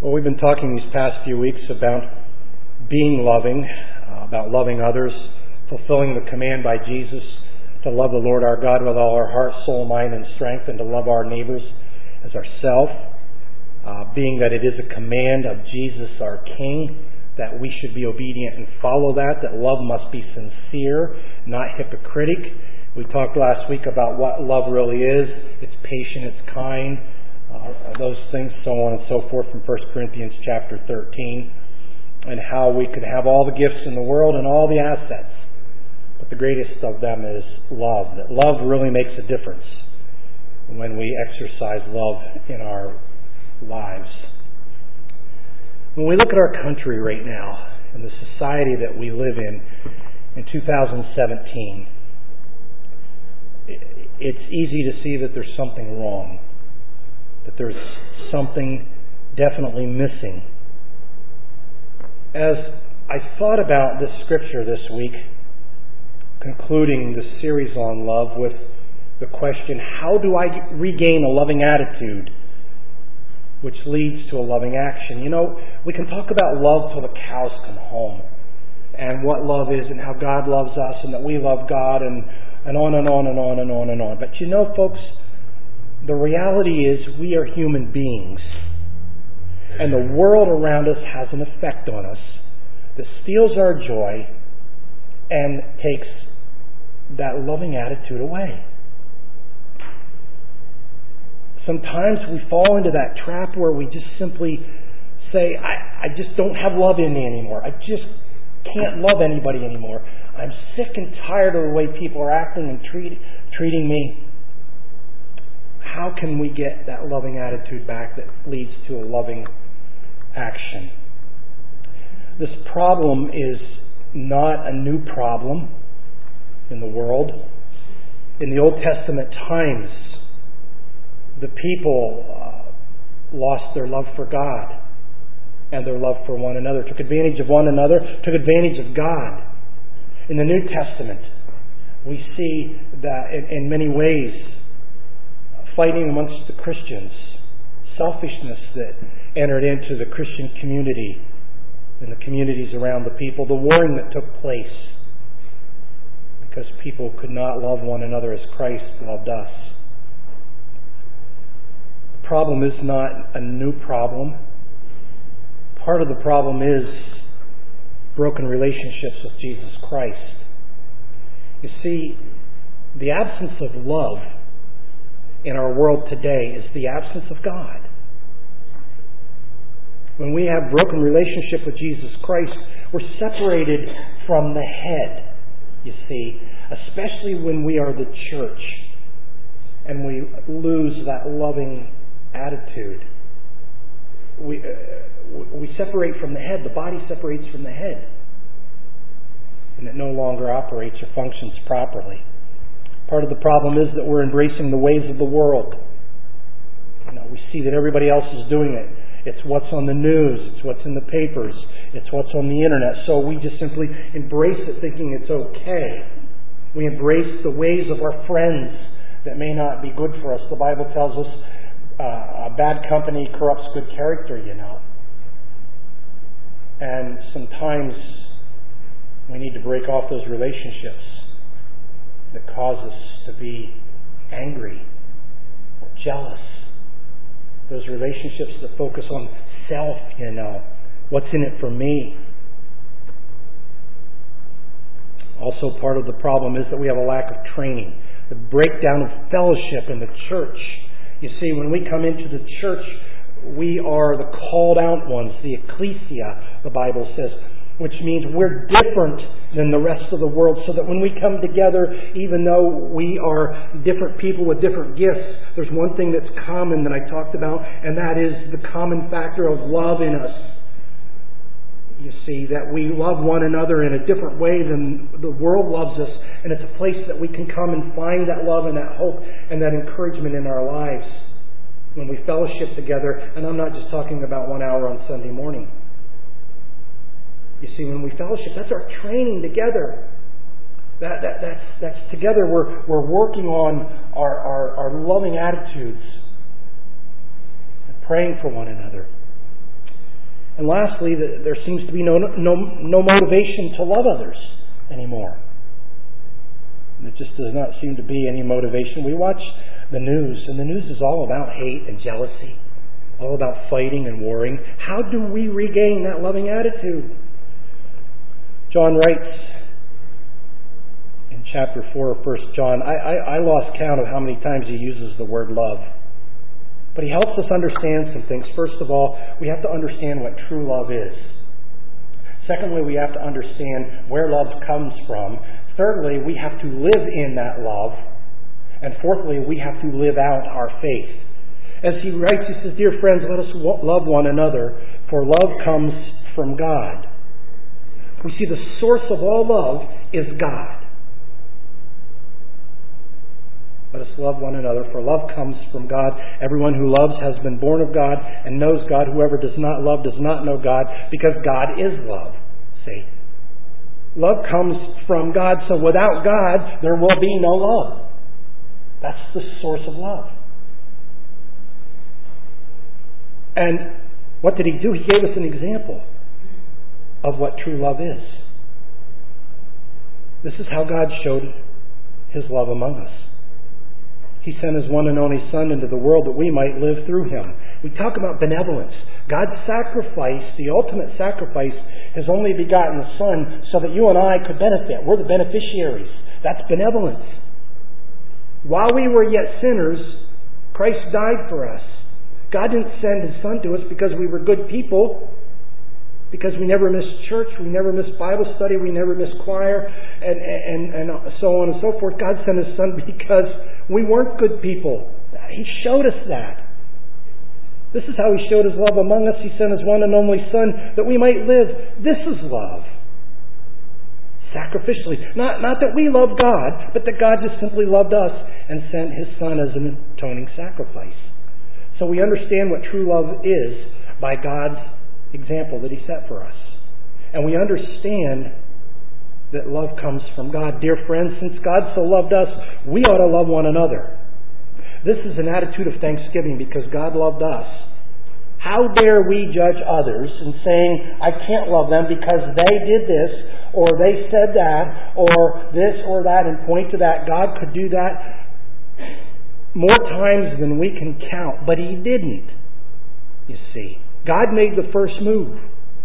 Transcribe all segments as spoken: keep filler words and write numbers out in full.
Well, we've been talking these past few weeks about being loving, uh, about loving others, fulfilling the command by Jesus to love the Lord our God with all our heart, soul, mind, and strength, and to love our neighbors as ourselves, uh, being that it is a command of Jesus our King, that we should be obedient and follow that, that love must be sincere, not hypocritic. We talked last week about what love really is. It's patient, it's kind, uh, those things, so on and so forth from First Corinthians chapter thirteen, and how we could have all the gifts in the world and all the assets, but the greatest of them is love. That love really makes a difference when we exercise love in our lives. When we look at our country right now and the society that we live in in two thousand seventeen, it's easy to see that there's something wrong, that there's something definitely missing. As I thought about this scripture this week, concluding the series on love with the question, how do I regain a loving attitude which leads to a loving action? You know, we can talk about love till the cows come home, and what love is, and how God loves us, and that we love God, and, and on and on and on and on and on. But you know, folks, the reality is we are human beings, and the world around us has an effect on us that steals our joy and takes that loving attitude away. Sometimes we fall into that trap where we just simply say, I, I just don't have love in me anymore. I just can't love anybody anymore. I'm sick and tired of the way people are acting and treat, treating me. How can we get that loving attitude back that leads to a loving action? This problem is not a new problem in the world. In the Old Testament times, the people uh, lost their love for God and their love for one another, took advantage of one another, took advantage of God. In the New Testament, we see that in, in many ways, fighting amongst the Christians, selfishness that entered into the Christian community and the communities around the people, the warring that took place because people could not love one another as Christ loved us. The problem is not a new problem. Part of the problem is broken relationships with Jesus Christ. You see, the absence of love in our world today is the absence of God. When we have broken relationship with Jesus Christ, we're separated from the head, you see, especially when we are the church and we lose that loving attitude. We, uh, we separate from the head. The body separates from the head, and it no longer operates or functions properly. Part of the problem is that we're embracing the ways of the world. You know, we see that everybody else is doing it. It's what's on the news. It's what's in the papers. It's what's on the internet. So we just simply embrace it thinking it's okay. We embrace the ways of our friends that may not be good for us. The Bible tells us uh, a bad company corrupts good character, you know. And sometimes we need to break off those relationships that cause us to be angry or jealous. Those relationships that focus on self, you know. What's in it for me? Also, part of the problem is that we have a lack of training. The breakdown of fellowship in the church. You see, when we come into the church, we are the called out ones, the ecclesia, the Bible says, which means we're different than the rest of the world, so that when we come together, even though we are different people with different gifts, there's one thing that's common that I talked about, and that is the common factor of love in us. You see, that we love one another in a different way than the world loves us, and it's a place that we can come and find that love and that hope and that encouragement in our lives when we fellowship together. And I'm not just talking about one hour on Sunday morning. You see, when we fellowship, that's our training together. That, that, that's, that's together we're, we're working on our, our, our loving attitudes and praying for one another. And lastly, there seems to be no, no, no motivation to love others anymore. There just does not seem to be any motivation. We watch the news, and the news is all about hate and jealousy, all about fighting and warring. How do we regain that loving attitude? John writes in chapter four of First John, I, I, I lost count of how many times he uses the word love. But he helps us understand some things. First of all, we have to understand what true love is. Secondly, we have to understand where love comes from. Thirdly, we have to live in that love. And fourthly, we have to live out our faith. As he writes, he says, "Dear friends, let us love one another, for love comes from God." We see the source of all love is God. Let us love one another, for love comes from God. Everyone who loves has been born of God and knows God. Whoever does not love does not know God, because God is love. See? Love comes from God, so without God, there will be no love. That's the source of love. And what did he do? He gave us an example of what true love is. This is how God showed His love among us. He sent His one and only Son into the world that we might live through Him. We talk about benevolence. God sacrificed, the ultimate sacrifice, His only begotten Son so that you and I could benefit. We're the beneficiaries. That's benevolence. While we were yet sinners, Christ died for us. God didn't send His Son to us because we were good people, because we never missed church, we never missed Bible study, we never missed choir, and, and, and so on and so forth. God sent His Son because we weren't good people. He showed us that. This is how He showed His love among us. He sent His one and only Son that we might live. This is love. Sacrificially. Not, not that we love God, but that God just simply loved us and sent His Son as an atoning sacrifice. So we understand what true love is by God's example that He set for us. And we understand that love comes from God. Dear friends, since God so loved us, we ought to love one another. This is an attitude of thanksgiving because God loved us. How dare we judge others and saying, I can't love them because they did this, or they said that, or this or that, and point to that. God could do that more times than we can count, but He didn't, you see. God made the first move.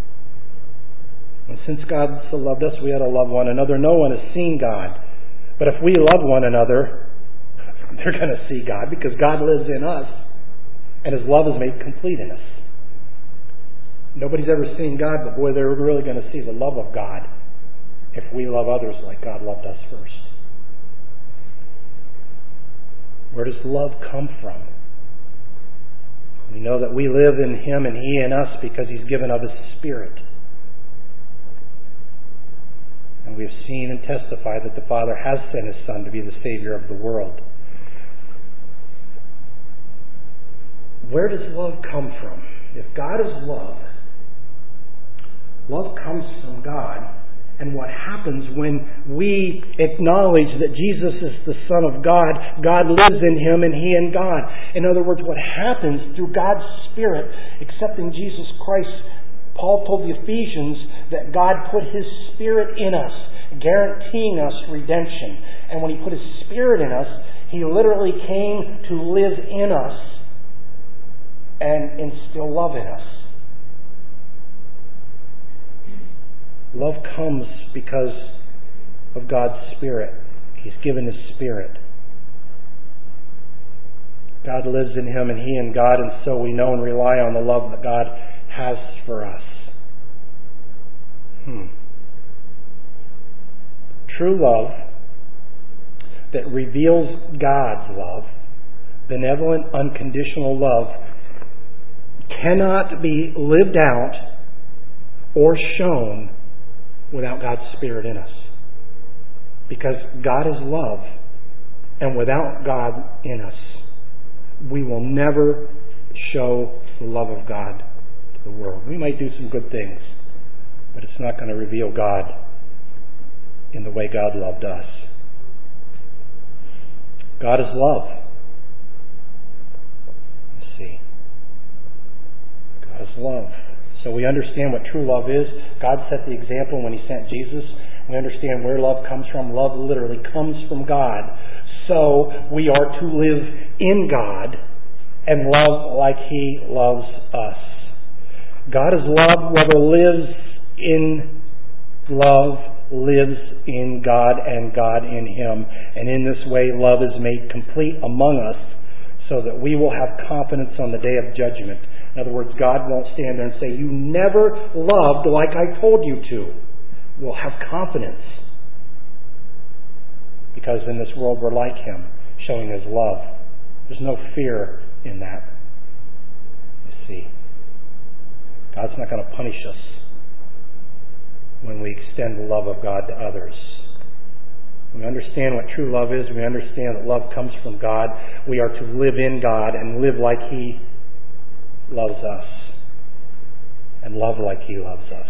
And since God so loved us, we ought to love one another. No one has seen God. But if we love one another, they're going to see God because God lives in us and His love is made complete in us. Nobody's ever seen God, but boy, they're really going to see the love of God if we love others like God loved us first. Where does love come from? We know that we live in Him and He in us because He's given of His Spirit. And we have seen and testified that the Father has sent His Son to be the Savior of the world. Where does love come from? If God is love, love comes from God. And what happens when we acknowledge that Jesus is the Son of God, God lives in Him and He in God. In other words, what happens through God's Spirit, accepting Jesus Christ, Paul told the Ephesians that God put His Spirit in us, guaranteeing us redemption. And when He put His Spirit in us, He literally came to live in us and instill love in us. Love comes because of God's Spirit. He's given His Spirit. God lives in Him and He in God, and so we know and rely on the love that God has for us. Hmm. True love that reveals God's love, benevolent, unconditional love, cannot be lived out or shown without God's Spirit in us. Because God is love, and without God in us, we will never show the love of God to the world. We might do some good things, but it's not going to reveal God in the way God loved us. God is love. You see, God is love. So we understand what true love is. God set the example when He sent Jesus. We understand where love comes from. Love literally comes from God. So we are to live in God and love like He loves us. God is love. Whoever lives in love lives in God and God in Him. And in this way, love is made complete among us so that we will have confidence on the day of judgment. In other words, God won't stand there and say, you never loved like I told you to. We'll have confidence because in this world we're like Him, showing His love. There's no fear in that. You see, God's not going to punish us when we extend the love of God to others. We understand what true love is. We understand that love comes from God. We are to live in God and live like He loves us and love like He loves us.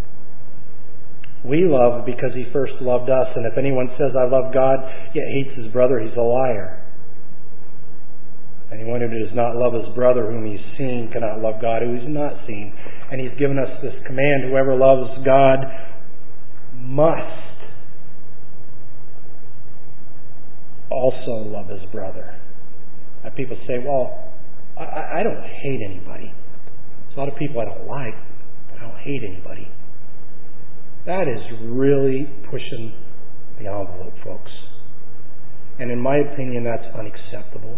We love because He first loved us. And if anyone says, I love God, yet hates his brother, he's a liar. Anyone who does not love his brother whom he's seen cannot love God who he's not seen. And He's given us this command, whoever loves God must also love his brother. Now people say, well, I, I don't hate anybody. There's a lot of people I don't like, but I don't hate anybody. That is really pushing the envelope, folks. And in my opinion, that's unacceptable.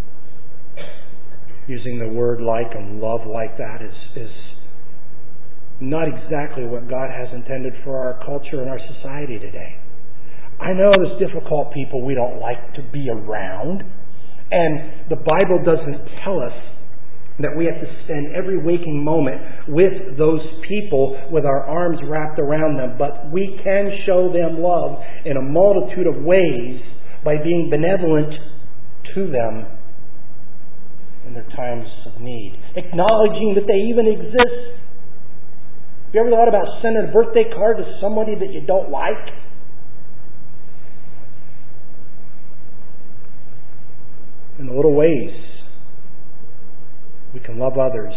Using the word like and love like that is, is not exactly what God has intended for our culture and our society today. I know there's difficult people we don't like to be around, and the Bible doesn't tell us that we have to spend every waking moment with those people with our arms wrapped around them, but we can show them love in a multitude of ways by being benevolent to them in their times of need, acknowledging that they even exist. Have you ever thought about sending a birthday card to somebody that you don't like? In the little ways we can love others.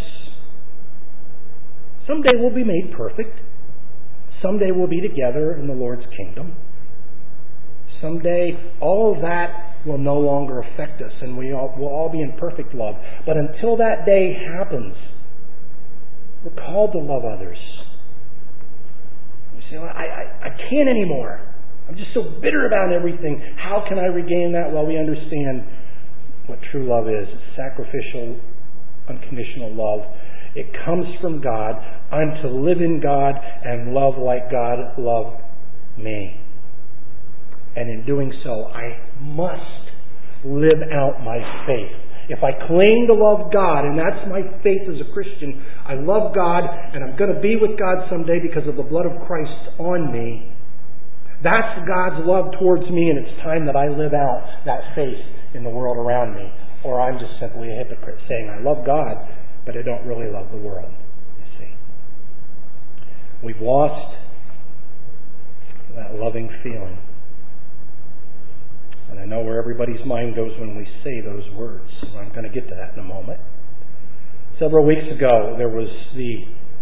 Someday we'll be made perfect. Someday we'll be together in the Lord's kingdom. Someday all of that will no longer affect us and we all, will all be in perfect love. But until that day happens, we're called to love others. You say, well, I, I, I can't anymore. I'm just so bitter about everything. How can I regain that? Well, we understand what true love is. It's sacrificial, unconditional love. It comes from God. I'm to live in God and love like God loved me. And in doing so, I must live out my faith. If I claim to love God, and that's my faith as a Christian, I love God and I'm going to be with God someday because of the blood of Christ on me. That's God's love towards me, and it's time that I live out that faith in the world around me. Or I'm just simply a hypocrite saying I love God, but I don't really love the world. You see, we've lost that loving feeling. And I know where everybody's mind goes when we say those words. And I'm going to get to that in a moment. Several weeks ago, there was the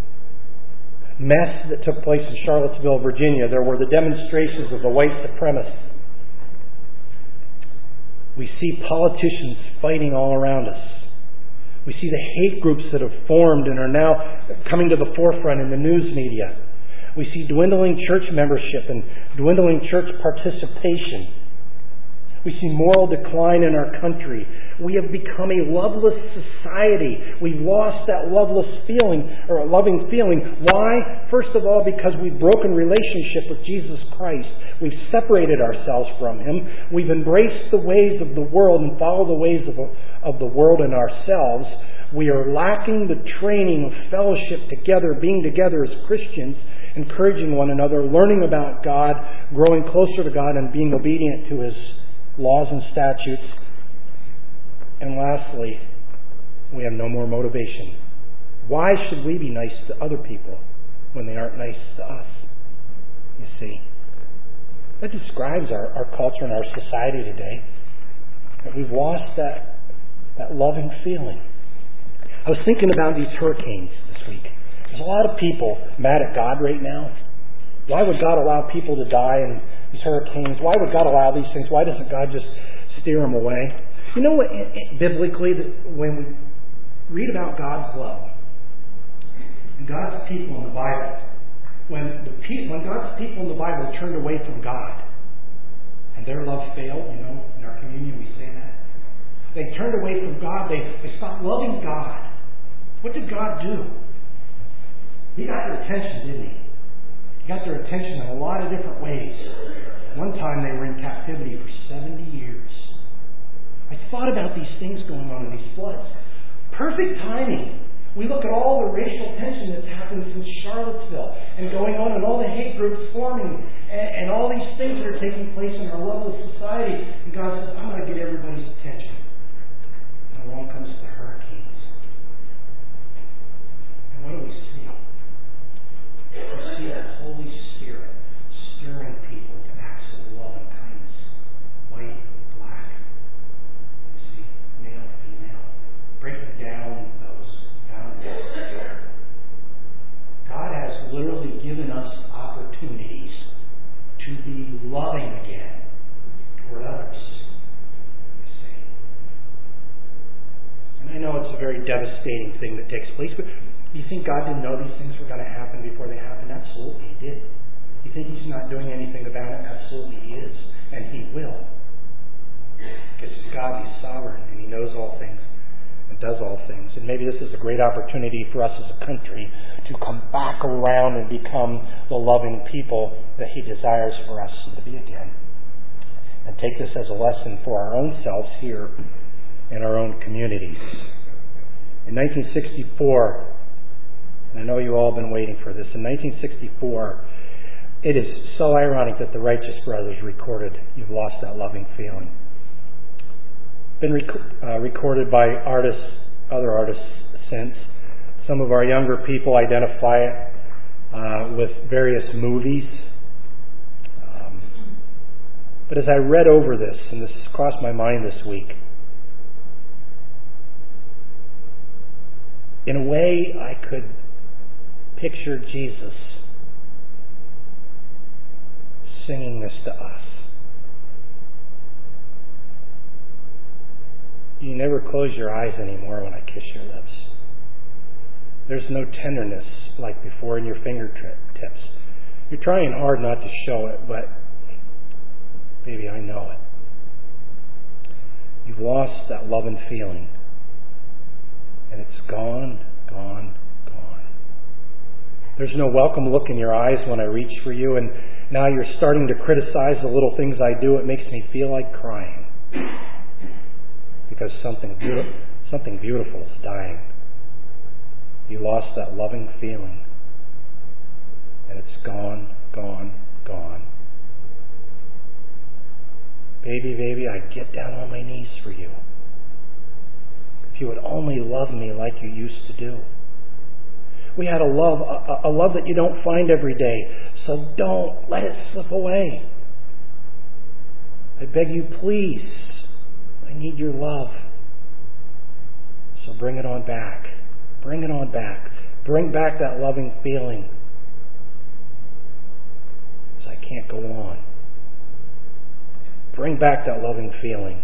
mess that took place in Charlottesville, Virginia. There were the demonstrations of the white supremacists. We see politicians fighting all around us. We see the hate groups that have formed and are now coming to the forefront in the news media. We see dwindling church membership and dwindling church participation. We see moral decline in our country. We have become a loveless society. We've lost that loveless feeling, or a loving feeling. Why? First of all, because we've broken relationship with Jesus Christ. We've separated ourselves from Him. We've embraced the ways of the world and followed the ways of, of the world and ourselves. We are lacking the training of fellowship together, being together as Christians, encouraging one another, learning about God, growing closer to God, and being obedient to His laws and statutes. And lastly, we have no more motivation. Why should we be nice to other people when they aren't nice to us? You see, that describes our, our culture and our society today. That we've lost that, that loving feeling. I was thinking about these hurricanes this week. There's a lot of people mad at God right now. Why would God allow people to die in these hurricanes? Why would God allow these things? Why doesn't God just steer them away? You know what, biblically, when we read about God's love and God's people in the Bible, when the when God's people in the Bible turned away from God and their love failed, you know, in our communion we say that. They turned away from God. They, they stopped loving God. What did God do? He got their attention, didn't he? He got their attention in a lot of different ways. One time they were in captivity for seventy years. I thought about these things going on in these floods. Perfect timing. We look at all the racial tension that's happened since Charlottesville and going on and all the hate groups forming and, and all these things that are taking place in our level of society. And God says, I'm going to get everybody's attention. And along comes the hurricanes. And what do we see? We see the Holy Spirit stirring people to acts of love and kindness. White, black. You see, male, female. Breaking down those boundaries. God has literally given us opportunities to be loving again toward others. You see. And I know it's a very devastating thing that takes place, but do you think God didn't know these things were going to happen before they happened? Absolutely, He did. You think He's not doing anything about it? Absolutely, He is. And He will. Because God, He's sovereign, and He knows all things and does all things. And maybe this is a great opportunity for us as a country to come back around and become the loving people that He desires for us to be again. And take this as a lesson for our own selves here in our own communities. In nineteen sixty-four, and I know you've all been waiting for this. In nineteen sixty-four, it is so ironic that the Righteous Brothers recorded You've Lost That Loving Feeling. Been rec- uh, recorded by artists, other artists since. Some of our younger people identify it uh, with various movies. Um, but as I read over this, and this crossed my mind this week, in a way I could picture Jesus singing this to us. You never close your eyes anymore when I kiss your lips. There's no tenderness like before in your fingertips. You're trying hard not to show it, but baby, I know it. You've lost that love and feeling. And it's gone, gone, gone. There's no welcome look in your eyes when I reach for you, and now you're starting to criticize the little things I do. It makes me feel like crying. Because something beautiful, something beautiful is dying. You lost that loving feeling. And it's gone, gone, gone. Baby, baby, I'd get down on my knees for you. If you would only love me like you used to do. We had a love, a, a love that you don't find every day. So don't let it slip away. I beg you, please. I need your love. So bring it on back. Bring it on back. Bring back that loving feeling. Because I can't go on. Bring back that loving feeling.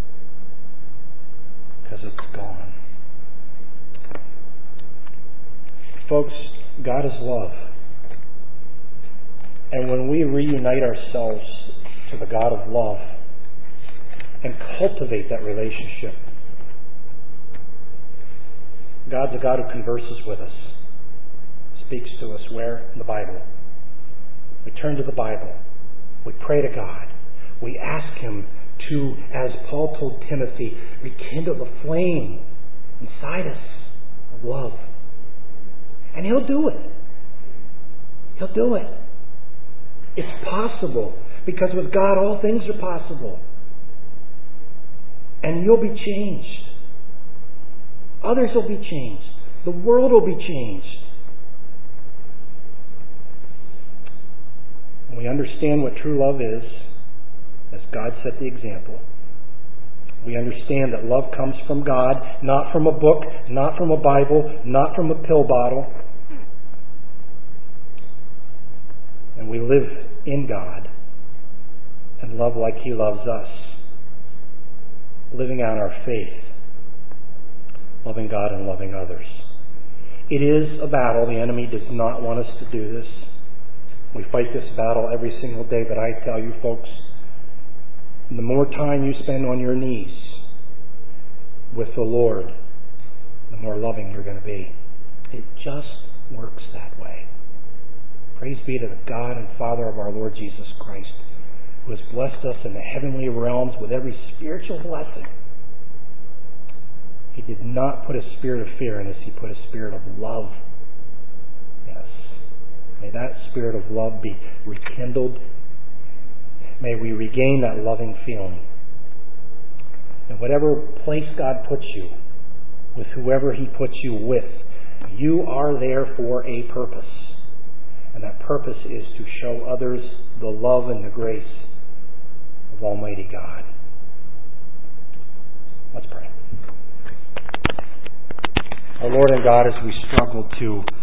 Because it's gone. Folks, God is love. And when we reunite ourselves to the God of love and cultivate that relationship, God's a God who converses with us, speaks to us. Where? In the Bible. We turn to the Bible. We pray to God. We ask Him to, as Paul told Timothy, rekindle the flame inside us of love. And He'll do it. He'll do it. It's possible, because with God all things are possible. And you'll be changed. Others will be changed. The world will be changed. When we understand what true love is, as God set the example, we understand that love comes from God, not from a book, not from a Bible, not from a pill bottle. and we live in God and love like He loves us, living out our faith, loving God and loving others. It is a battle. The enemy does not want us to do this. We fight this battle every single day, but I tell you folks, the more time you spend on your knees with the Lord, the more loving you're going to be. It just works that way. Praise be to the God and Father of our Lord Jesus Christ, who has blessed us in the heavenly realms with every spiritual blessing. He did not put a spirit of fear in us. He put a spirit of love in us. May that spirit of love be rekindled. May we regain that loving feeling. And whatever place God puts you, with whoever He puts you with, you are there for a purpose. And that purpose is to show others the love and the grace of Almighty God. Let's pray. Our Lord and God, as we struggle to